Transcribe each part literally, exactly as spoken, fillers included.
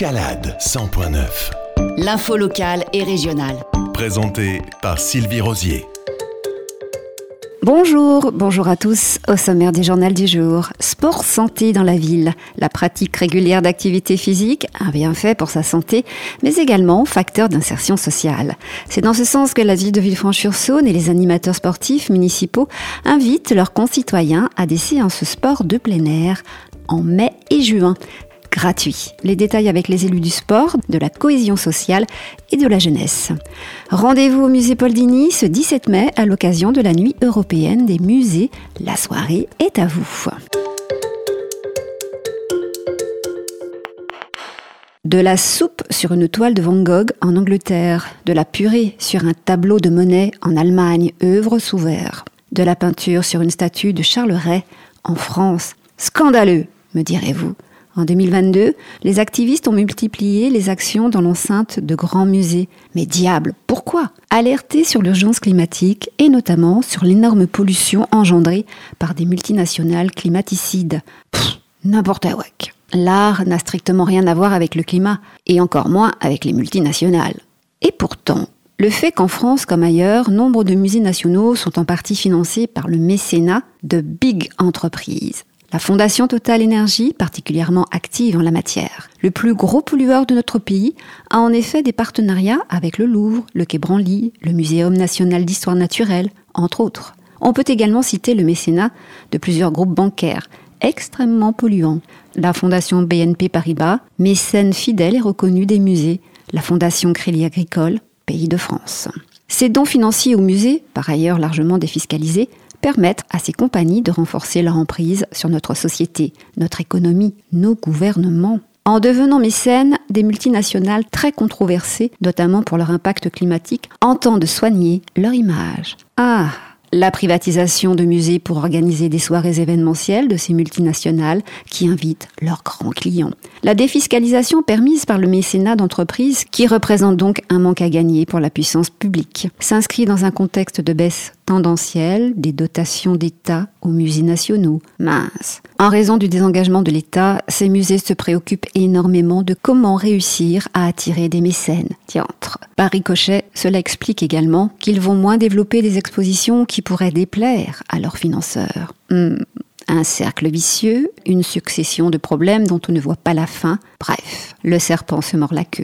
Escalade cent point neuf. L'info locale et régionale. Présentée par Sylvie Rosier. Bonjour, bonjour à tous. Au sommaire du journal du jour, sport santé dans la ville. La pratique régulière d'activité physique, un bienfait pour sa santé, mais également facteur d'insertion sociale. C'est dans ce sens que la ville de Villefranche-sur-Saône et les animateurs sportifs municipaux invitent leurs concitoyens à des séances sport de plein air en mai et juin. Gratuit. Les détails avec les élus du sport, de la cohésion sociale et de la jeunesse. Rendez-vous au musée Paul Digny ce dix-sept mai à l'occasion de la nuit européenne des musées. La soirée est à vous. De la soupe sur une toile de Van Gogh en Angleterre, de la purée sur un tableau de Monet en Allemagne, œuvre sous verre, de la peinture sur une statue de Charles Ray en France. Scandaleux, me direz-vous. En deux mille vingt-deux, les activistes ont multiplié les actions dans l'enceinte de grands musées. Mais diable, pourquoi ? Alerter sur l'urgence climatique et notamment sur l'énorme pollution engendrée par des multinationales climaticides. Pff, n'importe quoi. L'art n'a strictement rien à voir avec le climat, et encore moins avec les multinationales. Et pourtant, le fait qu'en France comme ailleurs, nombre de musées nationaux sont en partie financés par le mécénat de big entreprises. La Fondation Total Énergie, particulièrement active en la matière. Le plus gros pollueur de notre pays a en effet des partenariats avec le Louvre, le Quai Branly, le Muséum national d'histoire naturelle, entre autres. On peut également citer le mécénat de plusieurs groupes bancaires, extrêmement polluants. La Fondation B N P Paribas, mécène fidèle et reconnue des musées. La Fondation Crédit Agricole, Pays de France. Ces dons financiers aux musées, par ailleurs largement défiscalisés, permettre à ces compagnies de renforcer leur emprise sur notre société, notre économie, nos gouvernements. En devenant mécènes, des multinationales très controversées, notamment pour leur impact climatique, entendent soigner leur image. Ah, la privatisation de musées pour organiser des soirées événementielles de ces multinationales qui invitent leurs grands clients. La défiscalisation permise par le mécénat d'entreprises, qui représente donc un manque à gagner pour la puissance publique, s'inscrit dans un contexte de baisse tendancielle des dotations d'État aux musées nationaux. Mince. En raison du désengagement de l'État, ces musées se préoccupent énormément de comment réussir à attirer des mécènes. Diantre. Par ricochet, cela explique également qu'ils vont moins développer des expositions qui pourraient déplaire à leurs financeurs. Hmm. Un cercle vicieux, une succession de problèmes dont on ne voit pas la fin. Bref, le serpent se mord la queue.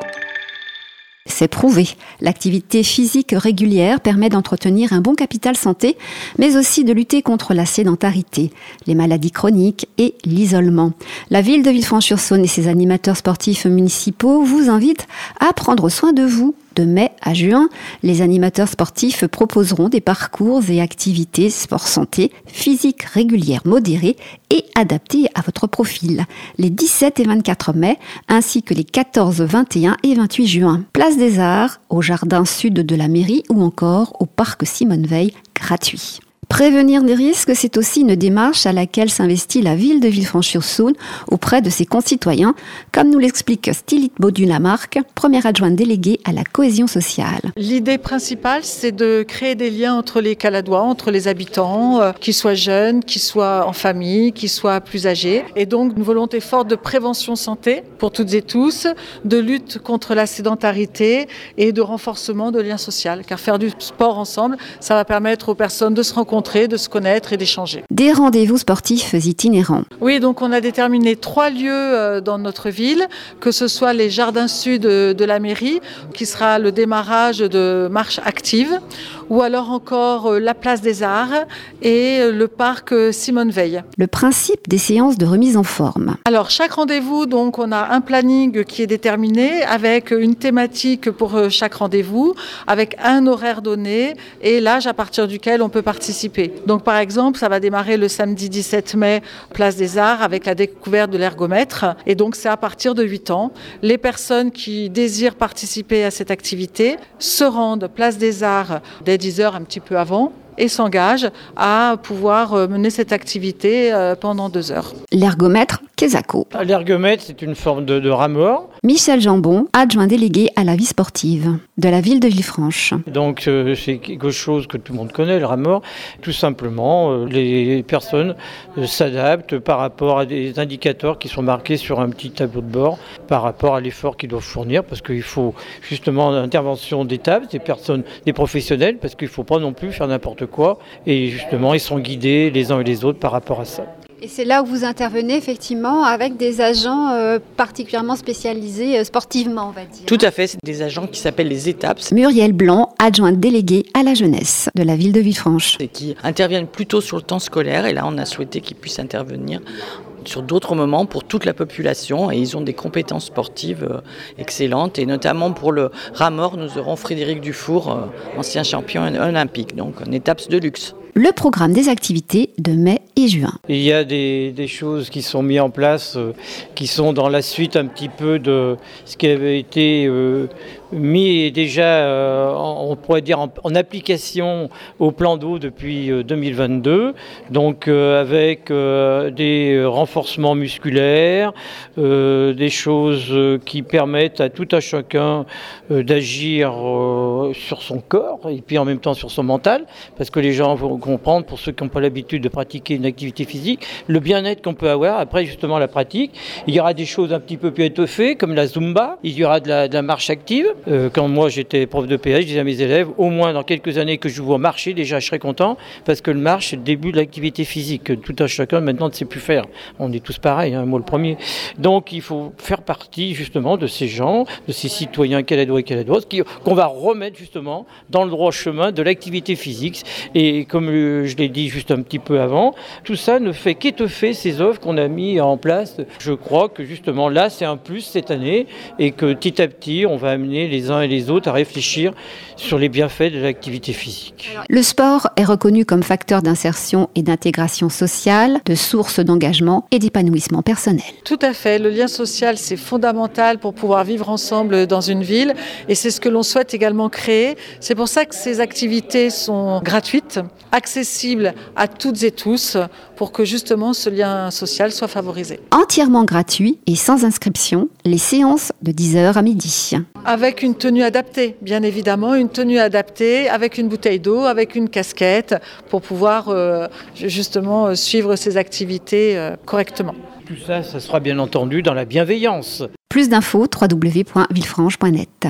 C'est prouvé. L'activité physique régulière permet d'entretenir un bon capital santé, mais aussi de lutter contre la sédentarité, les maladies chroniques et l'isolement. La ville de Villefranche-sur-Saône et ses animateurs sportifs municipaux vous invitent à prendre soin de vous. De mai à juin, les animateurs sportifs proposeront des parcours et activités sport-santé, physique régulière modérée et adaptées à votre profil. Les dix-sept et vingt-quatre mai, ainsi que les quatorze, vingt et un et vingt-huit juin. Place des Arts, au jardin sud de la mairie ou encore au parc Simone Veil, gratuit. Prévenir des risques, c'est aussi une démarche à laquelle s'investit la ville de Villefranche-sur-Saône auprès de ses concitoyens, comme nous l'explique Stylite Baudu-Lamarque, première adjointe déléguée à la cohésion sociale. L'idée principale, c'est de créer des liens entre les Caladois, entre les habitants, euh, qu'ils soient jeunes, qu'ils soient en famille, qu'ils soient plus âgés. Et donc, une volonté forte de prévention santé pour toutes et tous, de lutte contre la sédentarité et de renforcement de liens sociaux. Car faire du sport ensemble, ça va permettre aux personnes de se rencontrer, de se connaître et d'échanger. Des rendez-vous sportifs itinérants. Oui, donc on a déterminé trois lieux dans notre ville, que ce soit les jardins sud de la mairie, qui sera le démarrage de marche active, ou alors encore la place des Arts et le parc Simone Veil. Le principe des séances de remise en forme. Alors chaque rendez-vous, donc on a un planning qui est déterminé avec une thématique pour chaque rendez-vous, avec un horaire donné et l'âge à partir duquel on peut participer. Donc par exemple, ça va démarrer le samedi dix-sept mai, place des Arts, avec la découverte de l'ergomètre. Et donc c'est à partir de huit ans. Les personnes qui désirent participer à cette activité se rendent place des Arts dès dix heures, un petit peu avant, et s'engagent à pouvoir mener cette activité pendant deux heures. L'ergomètre Quesaco. L'ergomètre, c'est une forme de, de rameur Michel Jambon, adjoint délégué à la vie sportive de la ville de Villefranche. Donc euh, c'est quelque chose que tout le monde connaît, le Ramor. Tout simplement, euh, les personnes euh, s'adaptent par rapport à des indicateurs qui sont marqués sur un petit tableau de bord, par rapport à l'effort qu'ils doivent fournir, parce qu'il faut justement l'intervention d'étape, des personnes, des professionnels, parce qu'il ne faut pas non plus faire n'importe quoi. Et justement, ils sont guidés les uns et les autres par rapport à ça. Et c'est là où vous intervenez effectivement avec des agents euh, particulièrement spécialisés euh, sportivement, on va dire. Tout à fait, c'est des agents qui s'appellent les étapes. Muriel Blanc, adjointe déléguée à la jeunesse de la ville de Villefranche. Et qui interviennent plutôt sur le temps scolaire, et là on a souhaité qu'ils puissent intervenir sur d'autres moments pour toute la population, et ils ont des compétences sportives euh, excellentes, et notamment pour le Ramor, nous aurons Frédéric Dufour, euh, ancien champion olympique, donc une étape de luxe. Le programme des activités de mai et juin. Il y a des, des choses qui sont mises en place, euh, qui sont dans la suite un petit peu de ce qui avait été euh, mis déjà, euh, on pourrait dire, en, en application au plan d'eau depuis euh, deux mille vingt-deux. Donc euh, avec euh, des renforcements musculaires, euh, des choses qui permettent à tout un chacun euh, d'agir euh, sur son corps et puis en même temps sur son mental, parce que les gens vont comprendre, pour ceux qui n'ont pas l'habitude de pratiquer une activité physique, le bien-être qu'on peut avoir après justement la pratique. Il y aura des choses un petit peu plus étoffées comme la Zumba, il y aura de la, de la marche active. Euh, quand moi j'étais prof de P H, je disais à mes élèves, au moins dans quelques années que je vous vois marcher, déjà je serai content, parce que le marche c'est le début de l'activité physique. Tout un chacun maintenant ne sait plus faire. On est tous pareils, hein, moi le premier. Donc il faut faire partie justement de ces gens, de ces citoyens caladois et caladoises, qui, qu'on va remettre justement dans le droit chemin de l'activité physique. Et comme je l'ai dit juste un petit peu avant, tout ça ne fait qu'étoffer ces offres qu'on a mis en place. Je crois que justement là, c'est un plus cette année et que petit à petit, on va amener les uns et les autres à réfléchir sur les bienfaits de l'activité physique. Le sport est reconnu comme facteur d'insertion et d'intégration sociale, de source d'engagement et d'épanouissement personnel. Tout à fait. Le lien social, c'est fondamental pour pouvoir vivre ensemble dans une ville et c'est ce que l'on souhaite également créer. C'est pour ça que ces activités sont gratuites, accessible à toutes et tous pour que justement ce lien social soit favorisé. Entièrement gratuit et sans inscription, les séances de dix heures à midi. Avec une tenue adaptée, bien évidemment, une tenue adaptée avec une bouteille d'eau, avec une casquette pour pouvoir euh, justement suivre ces activités euh, correctement. Tout ça, ça sera bien entendu dans la bienveillance. Plus d'infos, w w w point villefranche point net.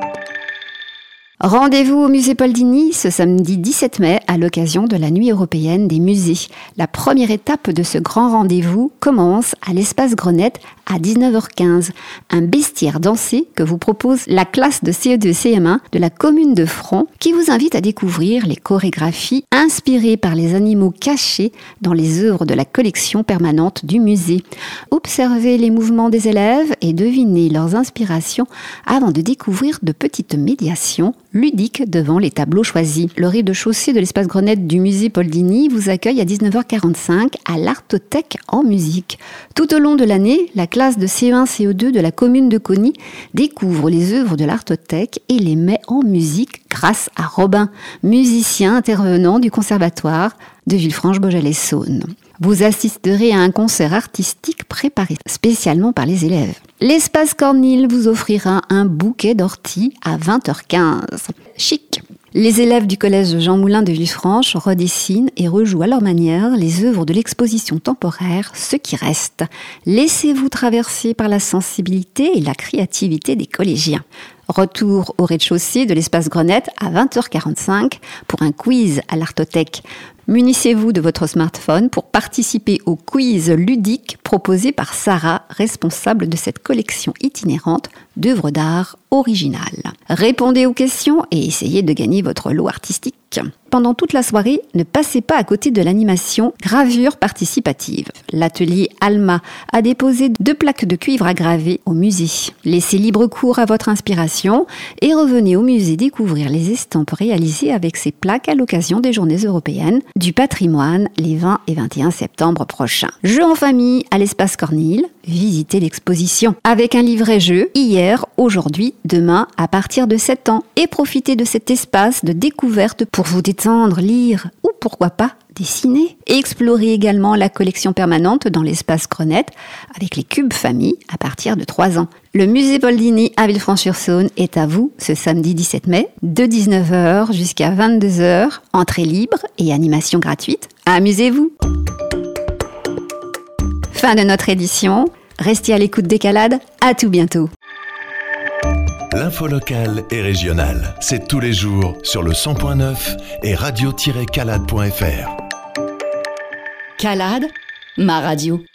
Rendez-vous au musée Paul Digny ce samedi dix-sept mai à l'occasion de la Nuit européenne des musées. La première étape de ce grand rendez-vous commence à l'espace Grenette à dix-neuf heures quinze. Un bestiaire dansé que vous propose la classe de C E deux C M un de la commune de Fron qui vous invite à découvrir les chorégraphies inspirées par les animaux cachés dans les œuvres de la collection permanente du musée. Observez les mouvements des élèves et devinez leurs inspirations avant de découvrir de petites médiations ludique devant les tableaux choisis. Le rez-de-chaussée de l'espace Grenette du musée Paul Digny vous accueille à dix-neuf heures quarante-cinq à l'Artothèque en musique. Tout au long de l'année, la classe de C E un C E deux de la commune de Cauny découvre les œuvres de l'Artothèque et les met en musique grâce à Robin, musicien intervenant du conservatoire de Villefranche-Beaujolais-Saône. Vous assisterez à un concert artistique préparé spécialement par les élèves. L'espace Cornille vous offrira un bouquet d'orties à vingt heures quinze. Chic! Les élèves du collège Jean Moulin de Villefranche redessinent et rejouent à leur manière les œuvres de l'exposition temporaire Ce qui reste. Laissez-vous traverser par la sensibilité et la créativité des collégiens. Retour au rez-de-chaussée de l'espace Grenette à vingt heures quarante-cinq pour un quiz à l'Artothèque. Munissez-vous de votre smartphone pour participer au quiz ludique proposé par Sarah, responsable de cette collection itinérante d'œuvres d'art originales. Répondez aux questions et essayez de gagner votre lot artistique. Pendant toute la soirée, ne passez pas à côté de l'animation gravure participative. L'atelier Alma a déposé deux plaques de cuivre à graver au musée. Laissez libre cours à votre inspiration et revenez au musée découvrir les estampes réalisées avec ces plaques à l'occasion des Journées européennes du patrimoine les vingt et vingt et un septembre prochains. Jeux en famille à l'espace Cornille, visitez l'exposition avec un livret jeu hier, aujourd'hui, demain à partir de sept ans et profitez de cet espace de découverte pour vous détendre, lire ou pourquoi pas dessiner. Et explorez également la collection permanente dans l'espace Cronette avec les cubes famille à partir de trois ans. Le musée Boldini à Villefranche-sur-Saône est à vous ce samedi dix-sept mai, de dix-neuf heures jusqu'à vingt-deux heures, entrée libre et animation gratuite. Amusez-vous! Fin de notre édition. Restez à l'écoute d'Escalade. À tout bientôt. L'info locale et régionale, c'est tous les jours sur le cent point neuf et radio tiret calade point f r. Calade, ma radio.